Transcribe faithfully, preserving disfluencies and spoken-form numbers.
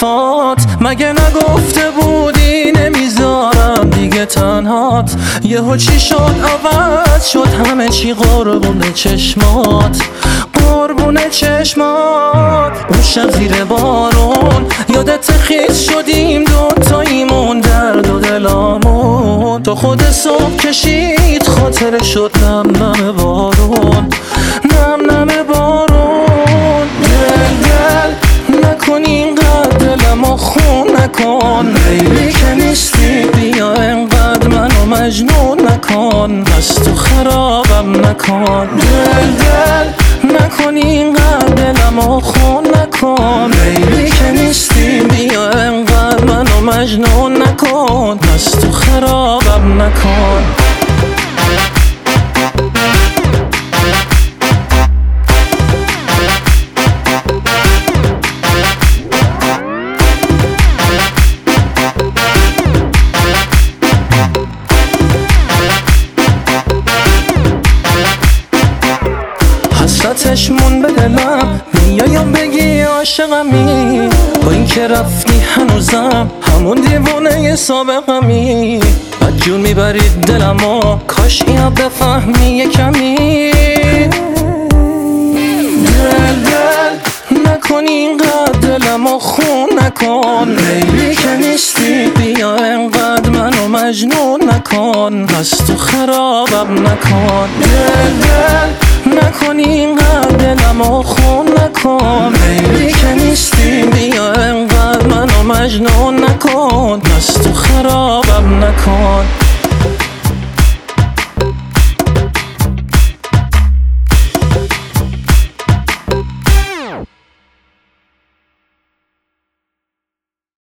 حرفات؟ مگه نگفته بودی نمیذارم دیگه تنهات؟ یهو چی شد عوض شد همه چی؟ قربون چشمات، قربون چشمات. اون شب زیر بارون یادت خیز شدیم دوتاییمون، درد و دلامون تو خود صبح کشید خاطر شد نم نم بارون، نم نم بارون. دل دل نکن اینقدر دلمو خون نکن، لیلی که نیستی بیا اینقدر منو مجنون نکن، از تو خرابم نکن. دل دل نکن اینقدر دلمو خون نکن، لیلی که نیستی بیا اینقدر منو مجنون نکن، از تو خرابم نکن. حسرتش مون به دلم، میایم بگی عاشقمی، با این که رفتی هنوزم همون دیوونه سابقمی. بدجور میبرید دلمو، کاش اینو بفهمی یه کمی. دل دل نکن اینقدر دلمو خون نکن، لیلی که نیستی بیا اینقدر منو مجنون نکن، از تو خرابم نکن. دل دل نکن اینقدر دلمو خون نکن، لیلی که نیستی بیا اینقدر منو مجنون نکن، از تو خرابم نکن.